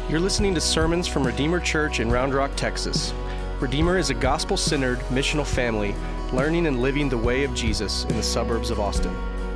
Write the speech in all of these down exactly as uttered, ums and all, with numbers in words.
You're listening to sermons from Redeemer Church in Round Rock, Texas. Redeemer is a gospel-centered, missional family learning and living the way of Jesus in the suburbs of Austin.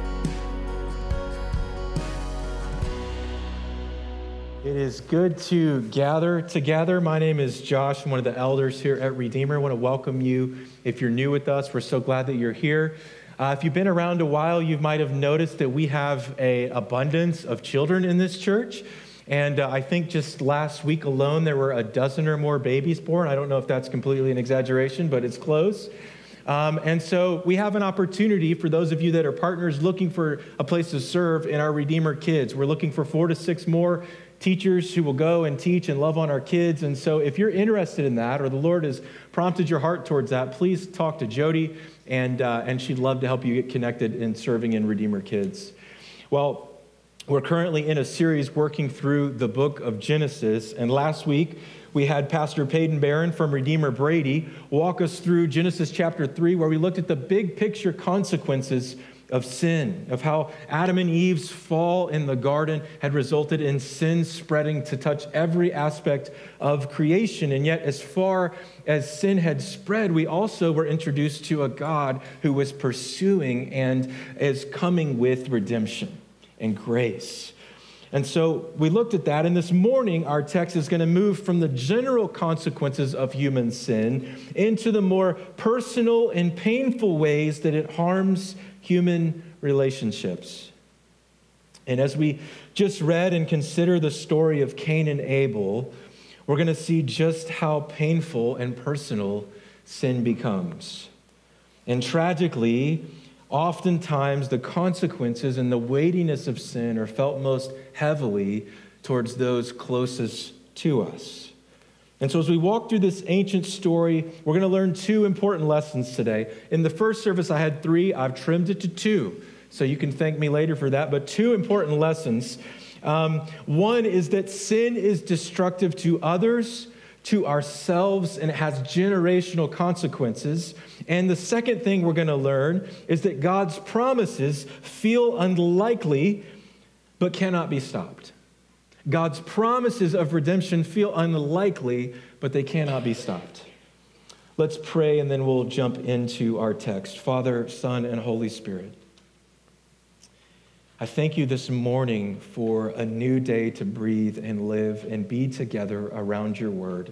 It is good to gather together. My name is Josh. I'm one of the elders here at Redeemer. I want to welcome you. If you're new with us, we're so glad that you're here. Uh, if you've been around a while, you might have noticed that we have an abundance of children in this church. And uh, I think just last week alone, there were a dozen or more babies born. I don't know if that's completely an exaggeration, but it's close. Um, and so we have an opportunity for those of you that are partners looking for a place to serve in our Redeemer Kids. We're looking for four to six more teachers who will go and teach and love on our kids. And so if you're interested in that, or the Lord has prompted your heart towards that, please talk to Jody, and, uh, and she'd love to help you get connected in serving in Redeemer Kids. Well, we're currently in a series working through the book of Genesis, and last week we had Pastor Peyton Barron from Redeemer Brady walk us through Genesis chapter three, where we looked at the big picture consequences of sin, of how Adam and Eve's fall in the garden had resulted in sin spreading to touch every aspect of creation. And yet, as far as sin had spread, we also were introduced to a God who was pursuing and is coming with redemption and grace. And so we looked at that, and this morning our text is going to move from the general consequences of human sin into the more personal and painful ways that it harms human relationships. And as we just read and consider the story of Cain and Abel, we're going to see just how painful and personal sin becomes. And tragically, oftentimes, the consequences and the weightiness of sin are felt most heavily towards those closest to us. And so as we walk through this ancient story, we're going to learn two important lessons today. In the first service, I had three. I've trimmed it to two, so you can thank me later for that. But two important lessons. Um, one is that sin is destructive to others, to ourselves, and it has generational consequences. And the second thing we're going to learn is that God's promises feel unlikely, but cannot be stopped. God's promises of redemption feel unlikely, but they cannot be stopped. Let's pray, and then we'll jump into our text. Father, Son, and Holy Spirit, I thank you this morning for a new day to breathe and live and be together around your word.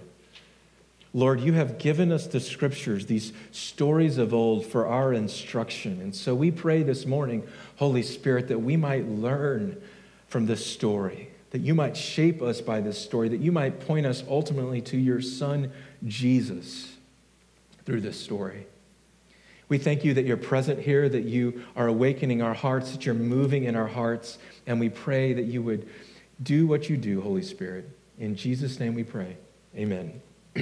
Lord, you have given us the scriptures, these stories of old, for our instruction. And so we pray this morning, Holy Spirit, that we might learn from this story, that you might shape us by this story, that you might point us ultimately to your Son, Jesus, through this story. We thank you that you're present here, that you are awakening our hearts, that you're moving in our hearts, and we pray that you would do what you do, Holy Spirit. In Jesus' name we pray. Amen.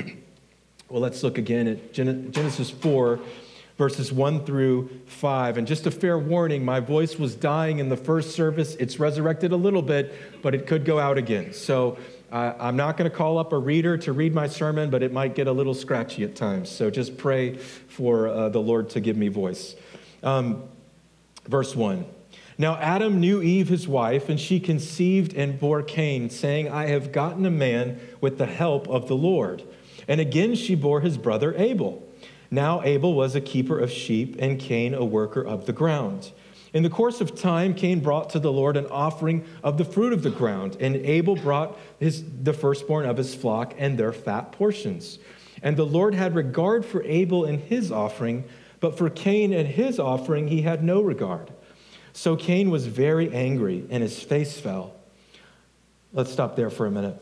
Well, let's look again at Genesis four, verses one through five. And just a fair warning, my voice was dying in the first service. It's resurrected a little bit, but it could go out again. So uh, I'm not going to call up a reader to read my sermon, but it might get a little scratchy at times. So just pray for uh, the Lord to give me voice. Um, verse one. Now Adam knew Eve, his wife, and she conceived and bore Cain, saying, I have gotten a man with the help of the Lord. And again she bore his brother Abel. Now Abel was a keeper of sheep, and Cain a worker of the ground. In the course of time, Cain brought to the Lord an offering of the fruit of the ground, and Abel brought his, the firstborn of his flock and their fat portions. And the Lord had regard for Abel and his offering, but for Cain and his offering he had no regard. So Cain was very angry, and his face fell. Let's stop there for a minute.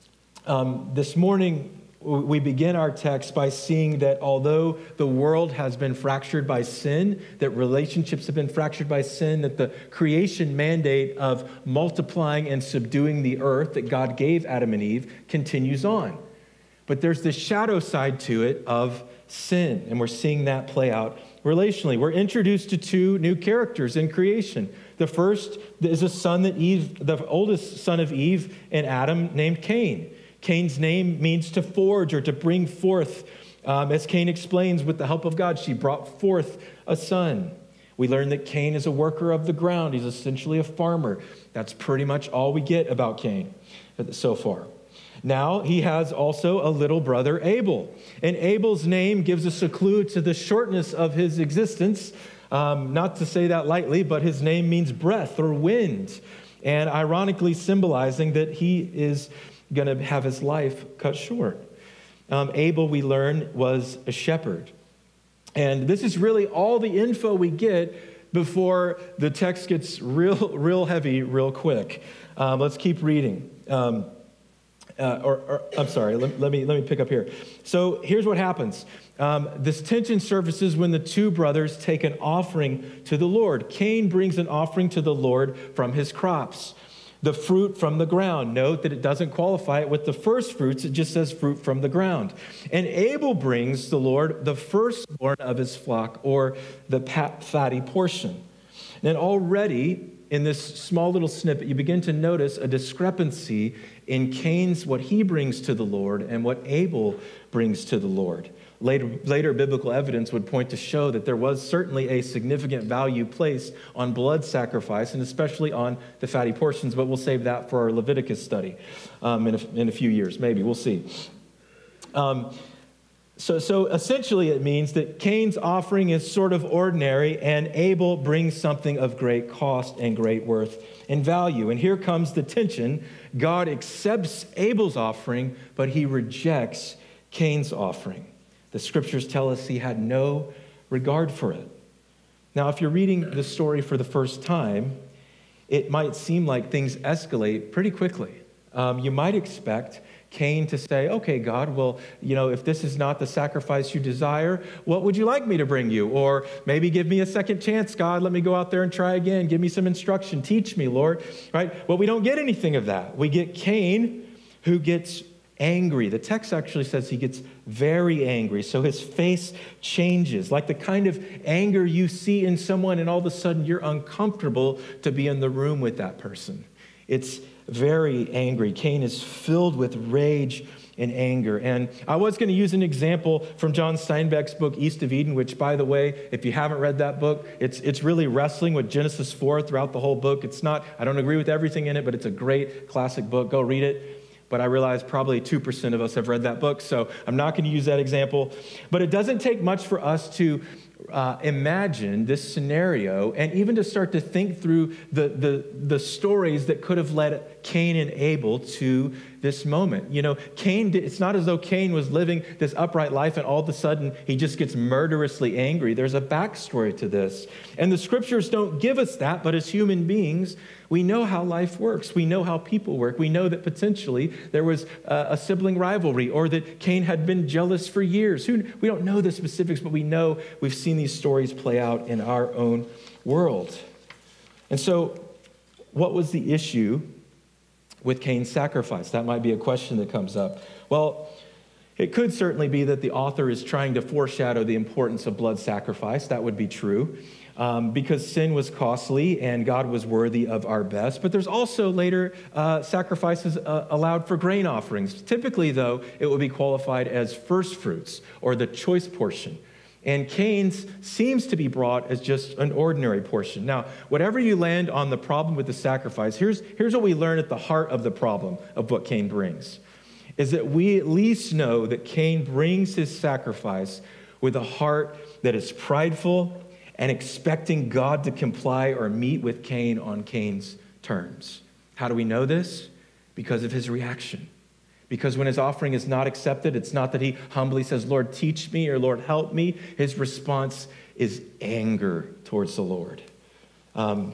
Um, this morning, we begin our text by seeing that although the world has been fractured by sin, that relationships have been fractured by sin, that the creation mandate of multiplying and subduing the earth that God gave Adam and Eve continues on. But there's this shadow side to it of sin, and we're seeing that play out relationally. We're introduced to two new characters in creation. The first is a son that Eve, the oldest son of Eve and Adam, named Cain. Cain's name means to forge or to bring forth. Um, as Cain explains, with the help of God, she brought forth a son. We learn that Cain is a worker of the ground. He's essentially a farmer. That's pretty much all we get about Cain so far. Now he has also a little brother, Abel. And Abel's name gives us a clue to the shortness of his existence. Um, not to say that lightly, but his name means breath or wind. And ironically symbolizing that he is going to have his life cut short. Um, Abel, we learn, was a shepherd. And this is really all the info we get before the text gets real, real heavy, real quick. Um, let's keep reading. Um, uh, or, or I'm sorry. Let, let me let me pick up here. So here's what happens. Um, this tension surfaces when the two brothers take an offering to the Lord. Cain brings an offering to the Lord from his crops, the fruit from the ground. Note that it doesn't qualify it with the first fruits. It just says fruit from the ground. And Abel brings the Lord the firstborn of his flock, or the fatty portion. And already in this small little snippet, you begin to notice a discrepancy in Cain's, what he brings to the Lord, and what Abel brings to the Lord. Later, later biblical evidence would point to show that there was certainly a significant value placed on blood sacrifice, and especially on the fatty portions, but we'll save that for our Leviticus study um, in, a, in a few years, maybe. We'll see. Um, so, so essentially it means that Cain's offering is sort of ordinary, and Abel brings something of great cost and great worth and value. And here comes the tension. God accepts Abel's offering, but he rejects Cain's offering. The scriptures tell us he had no regard for it. Now, if you're reading the story for the first time, it might seem like things escalate pretty quickly. Um, you might expect Cain to say, okay, God, well, you know, if this is not the sacrifice you desire, what would you like me to bring you? Or maybe give me a second chance, God, let me go out there and try again. Give me some instruction. Teach me, Lord. Right? Well, we don't get anything of that. We get Cain, who gets angry. The text actually says he gets very angry. So his face changes, like the kind of anger you see in someone, and all of a sudden you're uncomfortable to be in the room with that person. It's very angry. Cain is filled with rage and anger. And I was going to use an example from John Steinbeck's book, East of Eden, which, by the way, if you haven't read that book, it's it's really wrestling with Genesis four throughout the whole book. It's not, I don't agree with everything in it, but it's a great classic book. Go read it. But I realize probably two percent of us have read that book, so I'm not going to use that example. But it doesn't take much for us to uh, imagine this scenario, and even to start to think through the, the, the stories that could have led Cain and Abel to this moment. You know, Cain, it's not as though Cain was living this upright life and all of a sudden he just gets murderously angry. There's a backstory to this. And the scriptures don't give us that, but as human beings, we know how life works. We know how people work. We know that potentially there was a, a sibling rivalry, or that Cain had been jealous for years. Who, we don't know the specifics, but we know we've seen these stories play out in our own world. And so, what was the issue with Cain's sacrifice? That might be a question that comes up. Well, it could certainly be that the author is trying to foreshadow the importance of blood sacrifice. That would be true. Um, because sin was costly and God was worthy of our best. But there's also later uh, sacrifices uh, allowed for grain offerings. Typically, though, it would be qualified as first fruits, or the choice portion. And Cain's seems to be brought as just an ordinary portion. Now, whatever you land on the problem with the sacrifice, here's, here's what we learn at the heart of the problem of what Cain brings, is that we at least know that Cain brings his sacrifice with a heart that is prideful and expecting God to comply or meet with Cain on Cain's terms. How do we know this? Because of his reaction. Because when his offering is not accepted, it's not that he humbly says, Lord, teach me, or Lord, help me. His response is anger towards the Lord. Um,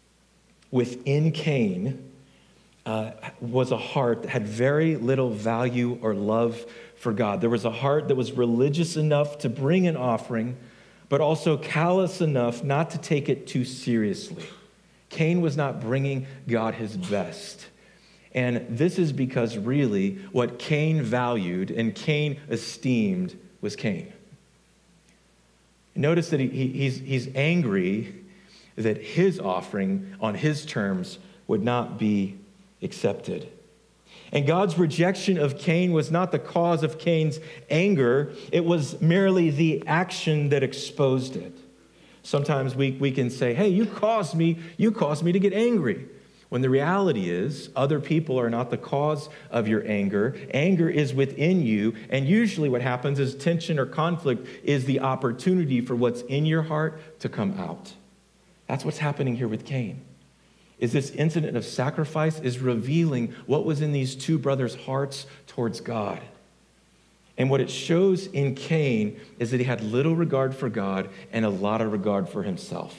within Cain uh, was a heart that had very little value or love for God. There was a heart that was religious enough to bring an offering, but also callous enough not to take it too seriously. Cain was not bringing God his best. And this is because really what Cain valued and Cain esteemed was Cain. Notice that he, he, he's, he's angry that his offering on his terms would not be accepted. And God's rejection of Cain was not the cause of Cain's anger. It was merely the action that exposed it. Sometimes we, we can say, hey, you caused me, you caused me to get angry. When the reality is, other people are not the cause of your anger. Anger is within you, and usually what happens is tension or conflict is the opportunity for what's in your heart to come out. That's what's happening here with Cain. Is this incident of sacrifice is revealing what was in these two brothers' hearts towards God. And what it shows in Cain is that he had little regard for God and a lot of regard for himself.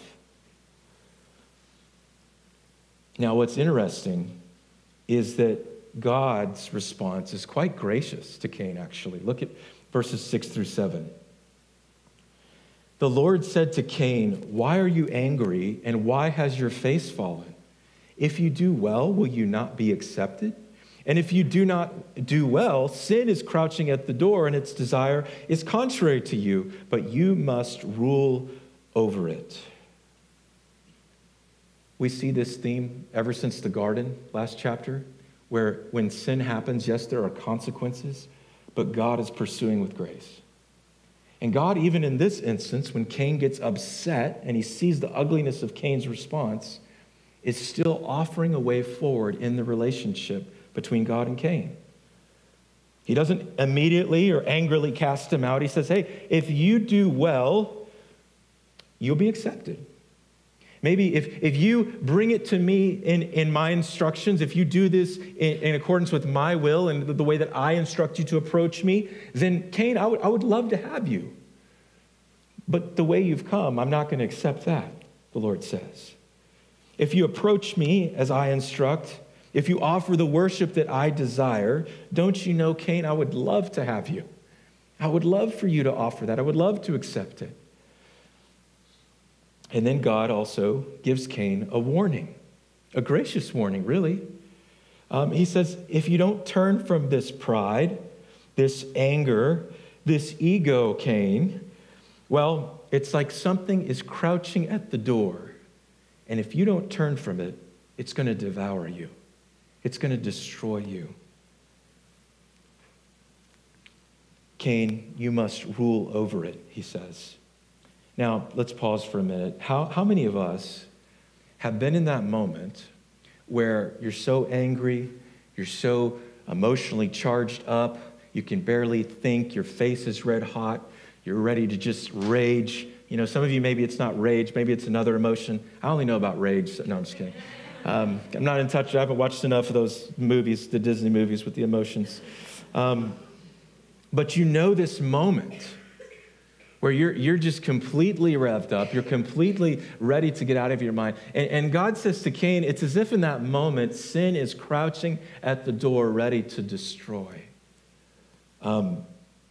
Now, what's interesting is that God's response is quite gracious to Cain, actually. Look at verses six through seven. The Lord said to Cain, "Why are you angry, and why has your face fallen? If you do well, will you not be accepted? And if you do not do well, sin is crouching at the door, and its desire is contrary to you, but you must rule over it." We see this theme ever since the garden, last chapter, where when sin happens, yes, there are consequences, but God is pursuing with grace. And God, even in this instance, when Cain gets upset and he sees the ugliness of Cain's response, is still offering a way forward in the relationship between God and Cain. He doesn't immediately or angrily cast him out. He says, hey, if you do well, you'll be accepted. Maybe if, if you bring it to me in, in my instructions, if you do this in, in accordance with my will and the way that I instruct you to approach me, then Cain, I would, I would love to have you. But the way you've come, I'm not going to accept that, the Lord says. If you approach me as I instruct, if you offer the worship that I desire, don't you know, Cain, I would love to have you. I would love for you to offer that. I would love to accept it. And then God also gives Cain a warning, a gracious warning, really. Um, he says, if you don't turn from this pride, this anger, this ego, Cain, well, it's like something is crouching at the door. And if you don't turn from it, it's going to devour you. It's going to destroy you. Cain, you must rule over it, he says. Now, let's pause for a minute. How, how many of us have been in that moment where you're so angry, you're so emotionally charged up, you can barely think, your face is red hot, you're ready to just rage? You know, some of you, maybe it's not rage, maybe it's another emotion. I only know about rage. So, no, I'm just kidding. Um, I'm not in touch. I haven't watched enough of those movies, the Disney movies with the emotions. Um, but you know this moment where you're, you're just completely revved up. You're completely ready to get out of your mind. And, and God says to Cain, it's as if in that moment, sin is crouching at the door, ready to destroy. Um,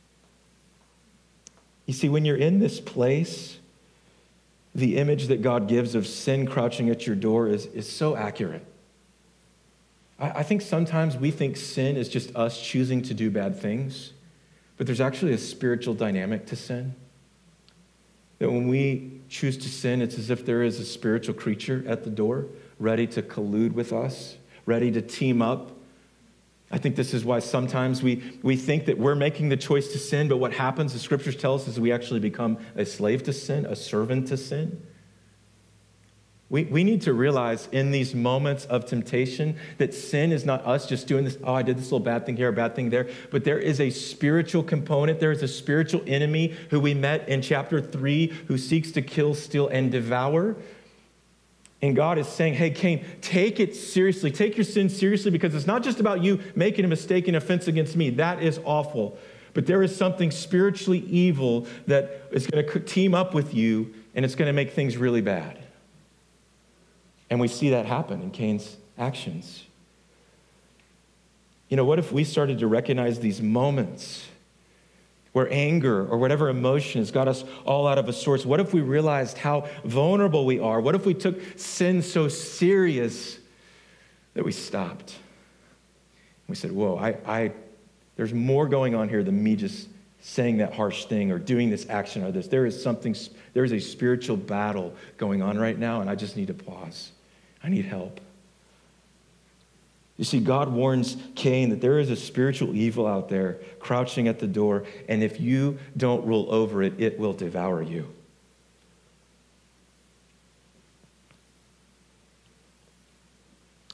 you see, when you're in this place, the image that God gives of sin crouching at your door is, is so accurate. I, I think sometimes we think sin is just us choosing to do bad things, but there's actually a spiritual dynamic to sin. That when we choose to sin, it's as if there is a spiritual creature at the door, ready to collude with us, ready to team up. I think this is why sometimes we, we think that we're making the choice to sin, but what happens, the scriptures tell us, is we actually become a slave to sin, a servant to sin. We, we need to realize in these moments of temptation that sin is not us just doing this, oh, I did this little bad thing here, a bad thing there, but there is a spiritual component. There is a spiritual enemy who we met in chapter three who seeks to kill, steal, and devour. And God is saying, hey, Cain, take it seriously. Take your sin seriously, because it's not just about you making a mistake and offense against me. That is awful. But there is something spiritually evil that is going to team up with you, and it's going to make things really bad. And we see that happen in Cain's actions. You know, what if we started to recognize these moments where anger or whatever emotion has got us all out of a sorts? What if we realized how vulnerable we are? What if we took sin so serious that we stopped? We said, whoa, I, I, there's more going on here than me just saying that harsh thing or doing this action or this. There is something, there is a spiritual battle going on right now, and I just need to pause. I need help. You see, God warns Cain that there is a spiritual evil out there crouching at the door, and if you don't rule over it, it will devour you.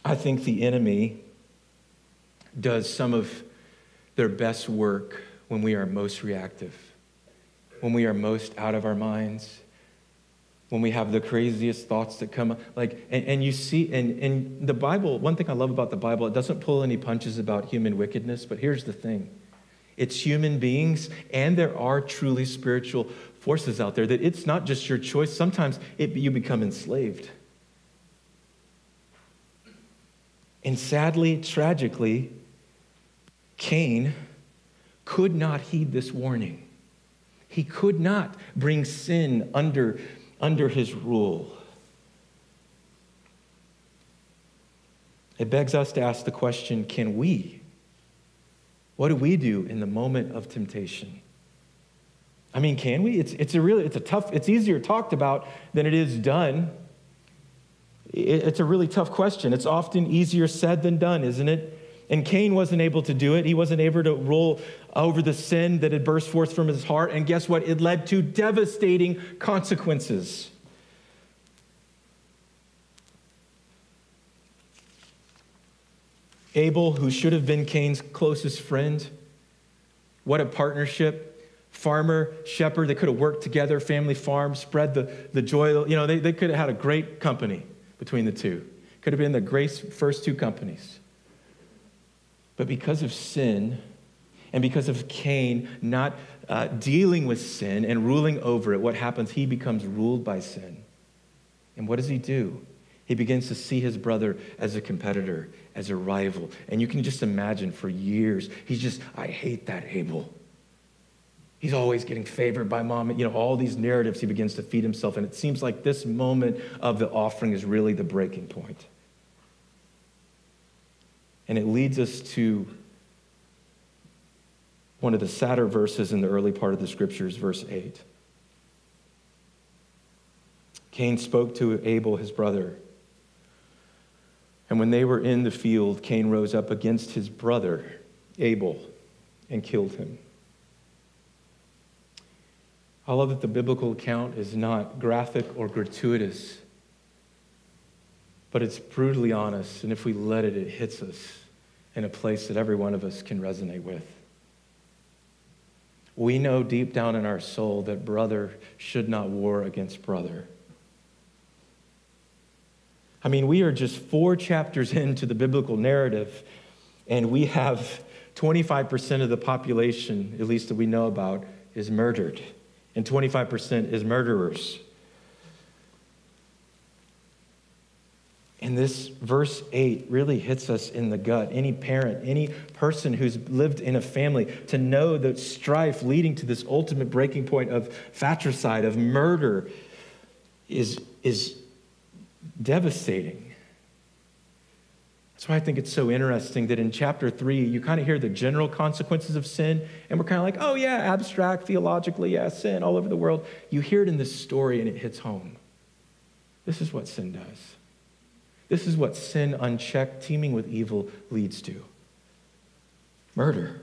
I think the enemy does some of their best work when we are most reactive, when we are most out of our minds, when we have the craziest thoughts that come up. Like, and, and you see, and, and the Bible, one thing I love about the Bible, it doesn't pull any punches about human wickedness, but here's the thing. It's human beings, and there are truly spiritual forces out there that it's not just your choice. Sometimes it, you become enslaved. And sadly, tragically, Cain could not heed this warning. He could not bring sin under, under his rule. It begs us to ask the question, can we? What do we do in the moment of temptation? I mean, can we? It's, it's a really, it's a tough, it's easier talked about than it is done. It, it's a really tough question. It's often easier said than done, isn't it? And Cain wasn't able to do it. He wasn't able to roll over the sin that had burst forth from his heart. And guess what? It led to devastating consequences. Abel, who should have been Cain's closest friend, what a partnership. Farmer, shepherd, they could have worked together, family farm, spread the, the joy. You know, they, they could have had a great company between the two. Could have been the great first two companies. But because of sin, and because of Cain not uh, dealing with sin and ruling over it, what happens? He becomes ruled by sin. And what does he do? He begins to see his brother as a competitor, as a rival. And you can just imagine for years, he's just, I hate that Abel. He's always getting favored by mom. You know, all these narratives he begins to feed himself. And it seems like this moment of the offering is really the breaking point. And it leads us to one of the sadder verses in the early part of the scriptures, verse eight. Cain spoke to Abel, his brother. And when they were in the field, Cain rose up against his brother, Abel, and killed him. I love that the biblical account is not graphic or gratuitous, but it's brutally honest. And if we let it, it hits us in a place that every one of us can resonate with. We know deep down in our soul that brother should not war against brother. I mean, we are just four chapters into the biblical narrative, and we have twenty-five percent of the population, at least that we know about, is murdered, and twenty-five percent is murderers. And this verse eight really hits us in the gut. Any parent, any person who's lived in a family, to know the strife leading to this ultimate breaking point of fratricide, of murder, is, is devastating. That's why I think it's so interesting that in chapter three, you kind of hear the general consequences of sin, and we're kind of like, oh yeah, abstract, theologically, yeah, sin all over the world. You hear it in this story and it hits home. This is what sin does. This is what sin unchecked, teeming with evil, leads to. Murder.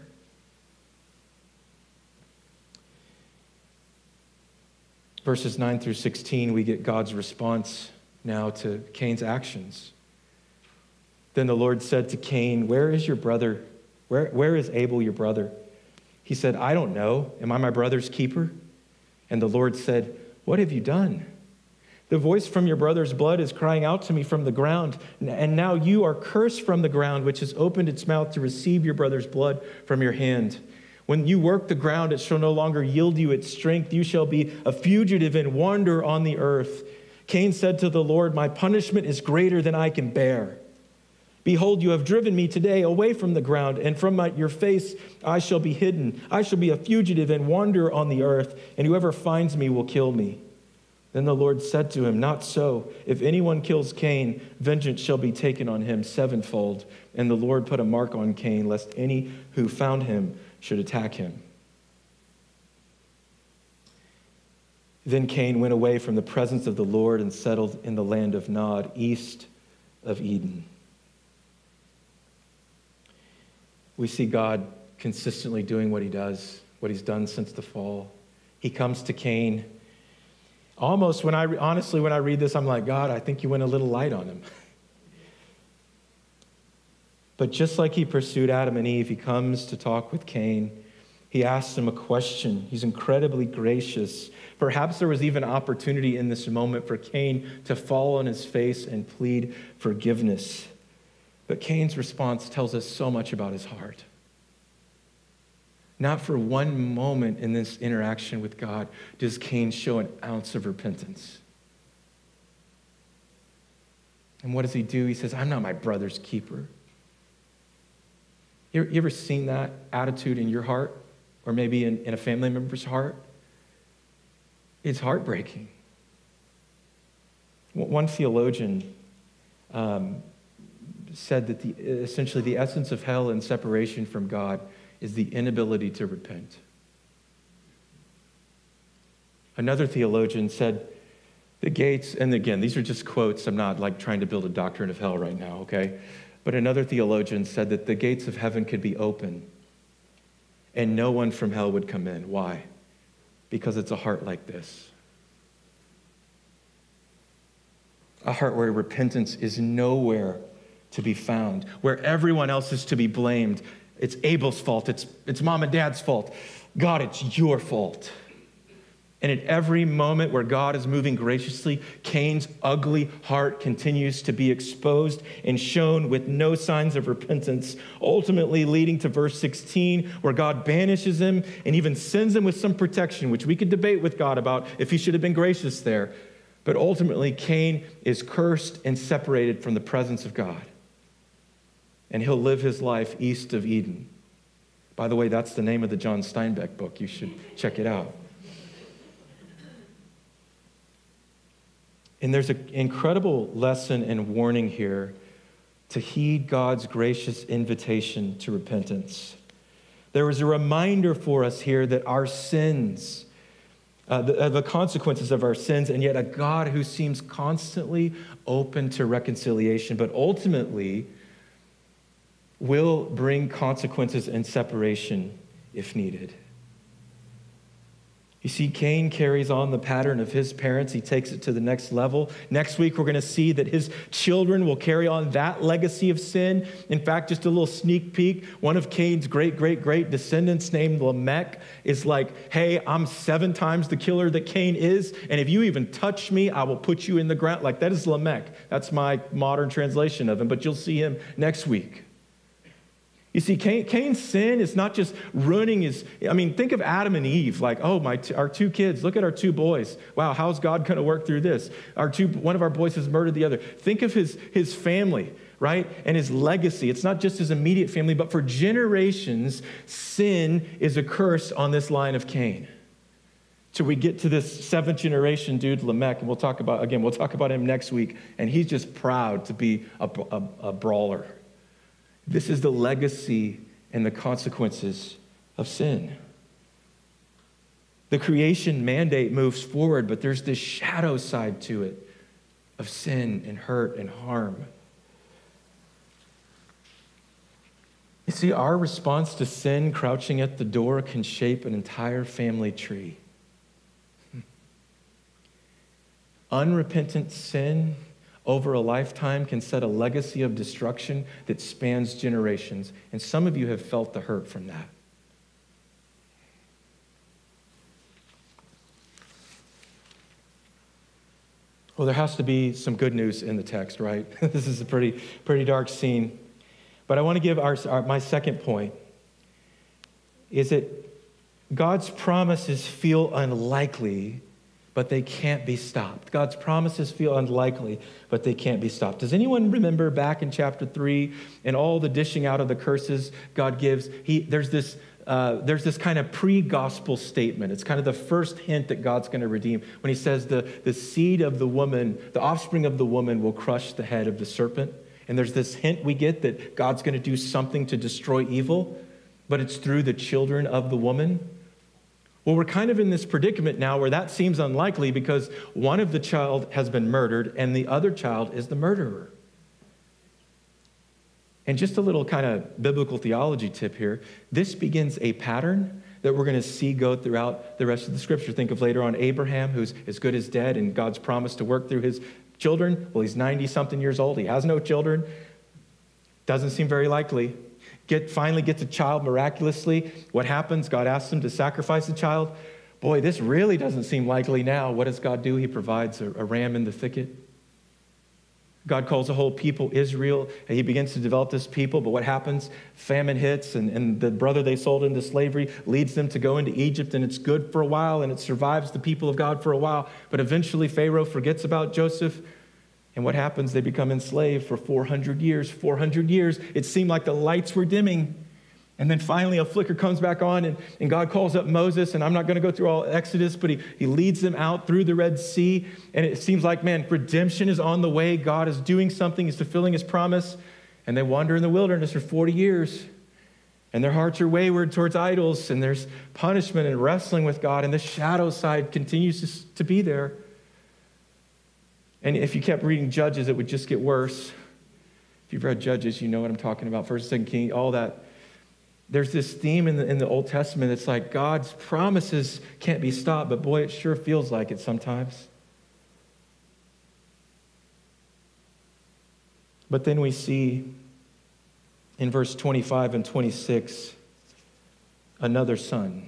Verses nine through sixteen, we get God's response now to Cain's actions. Then the Lord said to Cain, where is your brother? Where, where is Abel, your brother? He said, I don't know. Am I my brother's keeper? And the Lord said, what have you done? The voice from your brother's blood is crying out to me from the ground, and now you are cursed from the ground, which has opened its mouth to receive your brother's blood from your hand. When you work the ground, it shall no longer yield you its strength. You shall be a fugitive and wander on the earth. Cain said to the Lord, my punishment is greater than I can bear. Behold, you have driven me today away from the ground, and from my, your face I shall be hidden. I shall be a fugitive and wander on the earth, and whoever finds me will kill me. Then the Lord said to him, not so. If anyone kills Cain, vengeance shall be taken on him sevenfold. And the Lord put a mark on Cain, lest any who found him should attack him. Then Cain went away from the presence of the Lord and settled in the land of Nod, east of Eden. We see God consistently doing what he does, what he's done since the fall. He comes to Cain. Almost when I, honestly, when I read this, I'm like, God, I think you went a little light on him. But just like he pursued Adam and Eve, he comes to talk with Cain. He asks him a question. He's incredibly gracious. Perhaps there was even opportunity in this moment for Cain to fall on his face and plead forgiveness. But Cain's response tells us so much about his heart. Not for one moment in this interaction with God does Cain show an ounce of repentance. And what does he do? He says, I'm not my brother's keeper. You ever seen that attitude in your heart? Or maybe in, in a family member's heart? It's heartbreaking. One theologian um, said that the, essentially the essence of hell and separation from God is the inability to repent. Another theologian said, the gates, and again, these are just quotes. I'm not like trying to build a doctrine of hell right now, okay? But another theologian said that the gates of heaven could be open and no one from hell would come in. Why? Because it's a heart like this. A heart where repentance is nowhere to be found, where everyone else is to be blamed. It's Abel's fault. It's, it's mom and dad's fault. God, it's your fault. And at every moment where God is moving graciously, Cain's ugly heart continues to be exposed and shown with no signs of repentance, ultimately leading to verse sixteen, where God banishes him and even sends him with some protection, which we could debate with God about if he should have been gracious there. But ultimately, Cain is cursed and separated from the presence of God. And he'll live his life east of Eden. By the way, that's the name of the John Steinbeck book. You should check it out. And there's an incredible lesson and warning here to heed God's gracious invitation to repentance. There is a reminder for us here that our sins, uh, the, uh, the consequences of our sins, and yet a God who seems constantly open to reconciliation, but ultimately will bring consequences and separation if needed. You see, Cain carries on the pattern of his parents. He takes it to the next level. Next week, we're going to see that his children will carry on that legacy of sin. In fact, just a little sneak peek, one of Cain's great, great, great descendants named Lamech is like, hey, I'm seven times the killer that Cain is, and if you even touch me, I will put you in the ground. Like, that is Lamech. That's my modern translation of him, but you'll see him next week. You see, Cain, Cain's sin is not just ruining his, I mean, think of Adam and Eve, like, oh, my, t- our two kids, look at our two boys. Wow, how's God going to work through this? Our two, one of our boys has murdered the other. Think of his, his family, right? And his legacy. It's not just his immediate family, but for generations, sin is a curse on this line of Cain. Till we get to this seventh generation dude, Lamech, and we'll talk about, again, we'll talk about him next week, and he's just proud to be a, a, a brawler. This is the legacy and the consequences of sin. The creation mandate moves forward, but there's this shadow side to it of sin and hurt and harm. You see, our response to sin crouching at the door can shape an entire family tree. Unrepentant sin over a lifetime can set a legacy of destruction that spans generations. And some of you have felt the hurt from that. Well, there has to be some good news in the text, right? This is a pretty, pretty dark scene. But I want to give our, our, my second point, is that God's promises feel unlikely, but they can't be stopped. God's promises feel unlikely, but they can't be stopped. Does anyone remember back in chapter three and all the dishing out of the curses God gives? He, there's this uh, there's this kind of pre-gospel statement. It's kind of the first hint that God's going to redeem when he says the, the seed of the woman, the offspring of the woman will crush the head of the serpent. And there's this hint we get that God's going to do something to destroy evil, but it's through the children of the woman. Well, we're kind of in this predicament now where that seems unlikely because one of the child has been murdered and the other child is the murderer. And just a little kind of biblical theology tip here. This begins a pattern that we're going to see go throughout the rest of the scripture. Think of later on Abraham, who's as good as dead, and God's promise to work through his children. Well, he's ninety-something years old. He has no children. Doesn't seem very likely. Get, finally gets a child miraculously. What happens? God asks him to sacrifice the child. Boy, this really doesn't seem likely now. What does God do? He provides a, a ram in the thicket. God calls the whole people Israel, and he begins to develop this people, but what happens? Famine hits, and, and the brother they sold into slavery leads them to go into Egypt, and it's good for a while, and it survives the people of God for a while, but eventually Pharaoh forgets about Joseph, and what happens? They become enslaved for four hundred years. four hundred years, it seemed like the lights were dimming. And then finally a flicker comes back on, and, and God calls up Moses, and I'm not going to go through all Exodus, but he, he leads them out through the Red Sea, and it seems like, man, redemption is on the way. God is doing something. He's fulfilling his promise, and they wander in the wilderness for forty years, and their hearts are wayward towards idols, and there's punishment and wrestling with God, and the shadow side continues to, to be there. And if you kept reading Judges, it would just get worse. If you've read Judges, you know what I'm talking about. First, Second King, all that. There's this theme in the, in the Old Testament that's like God's promises can't be stopped, but boy, it sure feels like it sometimes. But then we see in verse twenty-five and twenty-six, another son.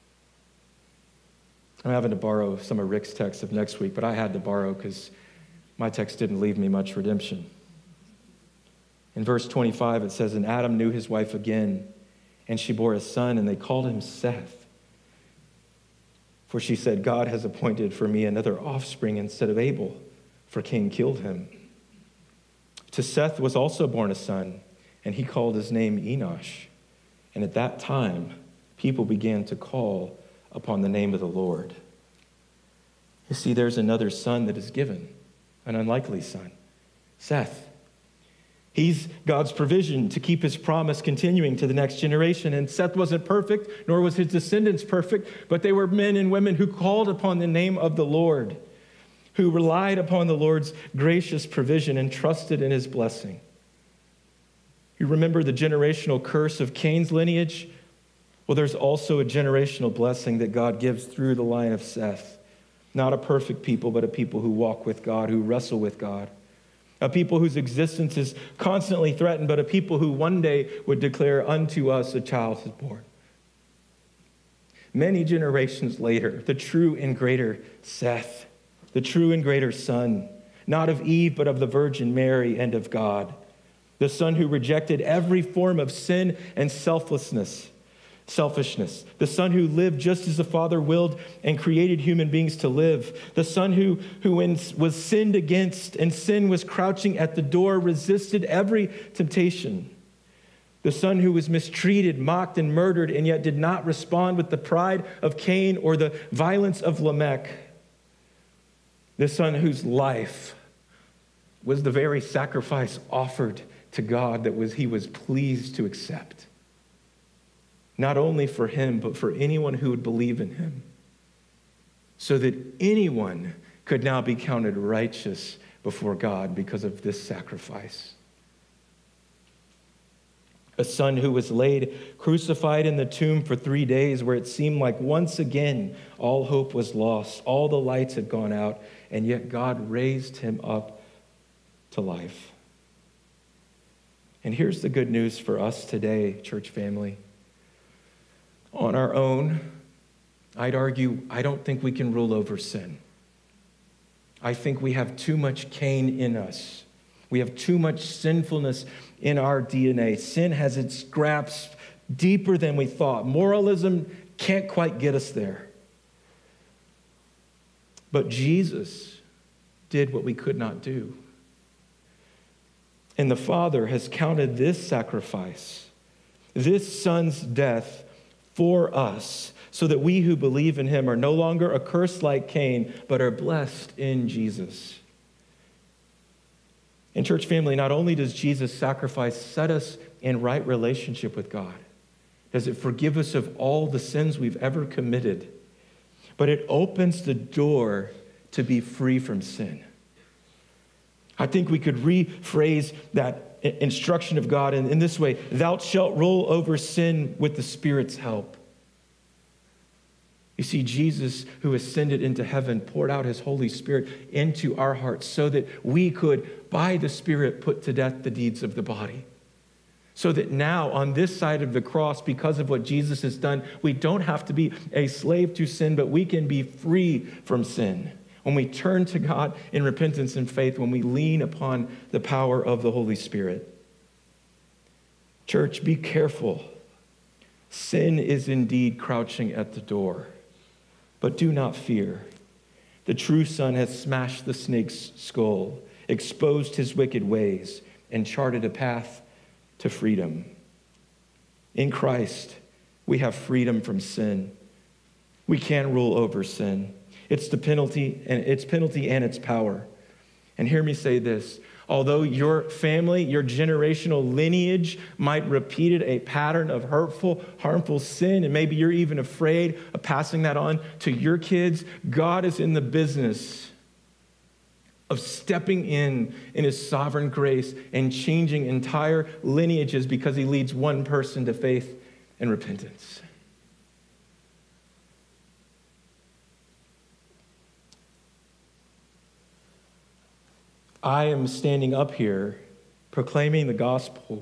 I'm having to borrow some of Rick's text of next week, but I had to borrow because my text didn't leave me much redemption. In verse twenty-five, it says, "And Adam knew his wife again, and she bore a son, and they called him Seth. For she said, God has appointed for me another offspring instead of Abel, for Cain killed him. To Seth was also born a son, and he called his name Enosh. And at that time, people began to call upon the name of the Lord." You see, there's another son that is given, an unlikely son, Seth. He's God's provision to keep his promise continuing to the next generation. And Seth wasn't perfect, nor was his descendants perfect, but they were men and women who called upon the name of the Lord, who relied upon the Lord's gracious provision and trusted in his blessing. You remember the generational curse of Cain's lineage? Well, there's also a generational blessing that God gives through the line of Seth. Not a perfect people, but a people who walk with God, who wrestle with God. A people whose existence is constantly threatened, but a people who one day would declare, unto us a child is born. Many generations later, the true and greater Seth, the true and greater son, not of Eve, but of the Virgin Mary and of God, the son who rejected every form of sin and selflessness, selfishness, the son who lived just as the Father willed and created human beings to live, the son who, who when was sinned against and sin was crouching at the door, resisted every temptation, the son who was mistreated, mocked, and murdered, and yet did not respond with the pride of Cain or the violence of Lamech, the son whose life was the very sacrifice offered to God that was he was pleased to accept. Not only for him, but for anyone who would believe in him, so that anyone could now be counted righteous before God because of this sacrifice. A son who was laid crucified in the tomb for three days, where it seemed like once again all hope was lost, all the lights had gone out, and yet God raised him up to life. And here's the good news for us today, church family. On our own, I'd argue, I don't think we can rule over sin. I think we have too much Cain in us. We have too much sinfulness in our D N A. Sin has its grasp deeper than we thought. Moralism can't quite get us there. But Jesus did what we could not do. And the Father has counted this sacrifice, this son's death, for us, so that we who believe in him are no longer accursed like Cain, but are blessed in Jesus. And church family, not only does Jesus' sacrifice set us in right relationship with God, does it forgive us of all the sins we've ever committed, but it opens the door to be free from sin. I think we could rephrase that instruction of God in, in this way: thou shalt rule over sin with the Spirit's help. You see, Jesus, who ascended into heaven, poured out his Holy Spirit into our hearts so that we could, by the Spirit, put to death the deeds of the body. So that now, on this side of the cross, because of what Jesus has done, we don't have to be a slave to sin, but we can be free from sin. When we turn to God in repentance and faith, when we lean upon the power of the Holy Spirit. Church, be careful. Sin is indeed crouching at the door, but do not fear. The true Son has smashed the snake's skull, exposed his wicked ways, and charted a path to freedom. In Christ, we have freedom from sin. We can rule over sin. It's the penalty and its penalty and its power. And hear me say this. Although your family, your generational lineage might repeat a pattern of hurtful, harmful sin, and maybe you're even afraid of passing that on to your kids, God is in the business of stepping in in his sovereign grace and changing entire lineages because he leads one person to faith and repentance. I am standing up here proclaiming the gospel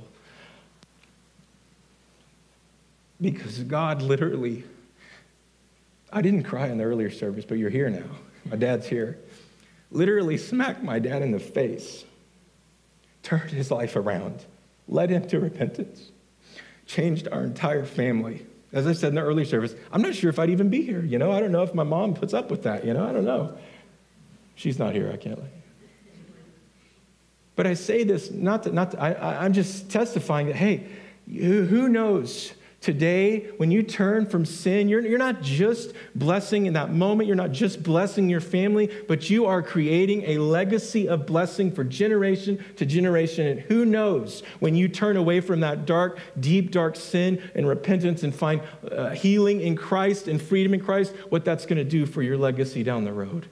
because God literally, I didn't cry in the earlier service, but you're here now. My dad's here. Literally smacked my dad in the face, turned his life around, led him to repentance, changed our entire family. As I said in the earlier service, I'm not sure if I'd even be here. You know, I don't know if my mom puts up with that. You know, I don't know. She's not here. I can't lie. But I say this not to, not to, I, I'm just testifying that, hey, you, who knows? Today, when you turn from sin, you're, you're not just blessing in that moment. You're not just blessing your family, but you are creating a legacy of blessing for generation to generation. And who knows, when you turn away from that dark, deep, dark sin and repentance and find uh, healing in Christ and freedom in Christ, what that's going to do for your legacy down the road.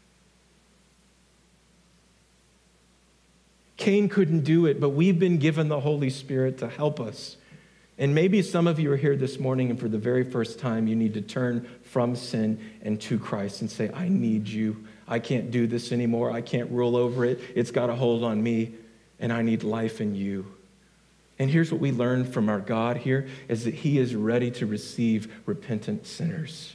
Cain couldn't do it, but we've been given the Holy Spirit to help us. And maybe some of you are here this morning and for the very first time, you need to turn from sin and to Christ and say, I need you. I can't do this anymore. I can't rule over it. It's got a hold on me, and I need life in you. And here's what we learn from our God here is that he is ready to receive repentant sinners.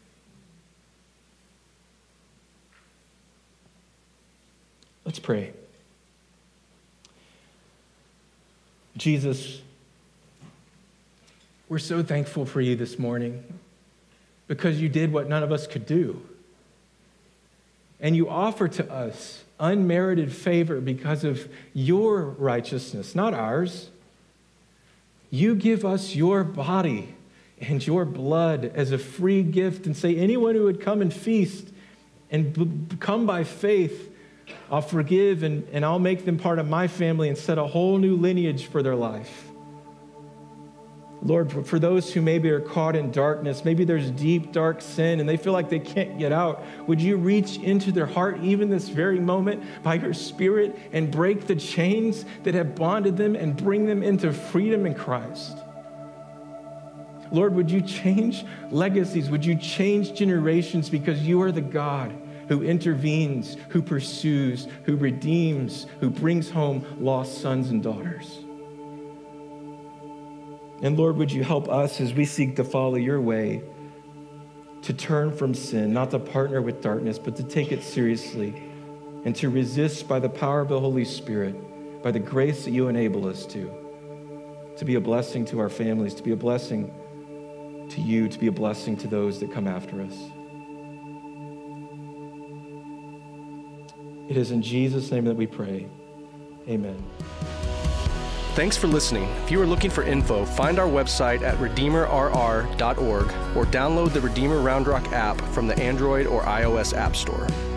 Let's pray. Jesus, we're so thankful for you this morning because you did what none of us could do. And you offer to us unmerited favor because of your righteousness, not ours. You give us your body and your blood as a free gift and say, anyone who would come and feast and b- come by faith, I'll forgive and, and I'll make them part of my family and set a whole new lineage for their life. Lord, for those who maybe are caught in darkness, maybe there's deep, dark sin and they feel like they can't get out, would you reach into their heart even this very moment by your Spirit and break the chains that have bonded them and bring them into freedom in Christ? Lord, would you change legacies? Would you change generations because you are the God who intervenes, who pursues, who redeems, who brings home lost sons and daughters? And Lord, would you help us as we seek to follow your way, to turn from sin, not to partner with darkness, but to take it seriously and to resist by the power of the Holy Spirit, by the grace that you enable us to, to be a blessing to our families, to be a blessing to you, to be a blessing to those that come after us. It is in Jesus' name that we pray. Amen. Thanks for listening. If you are looking for info, find our website at redeemer r r dot org or download the Redeemer Round Rock app from the Android or iOS App Store.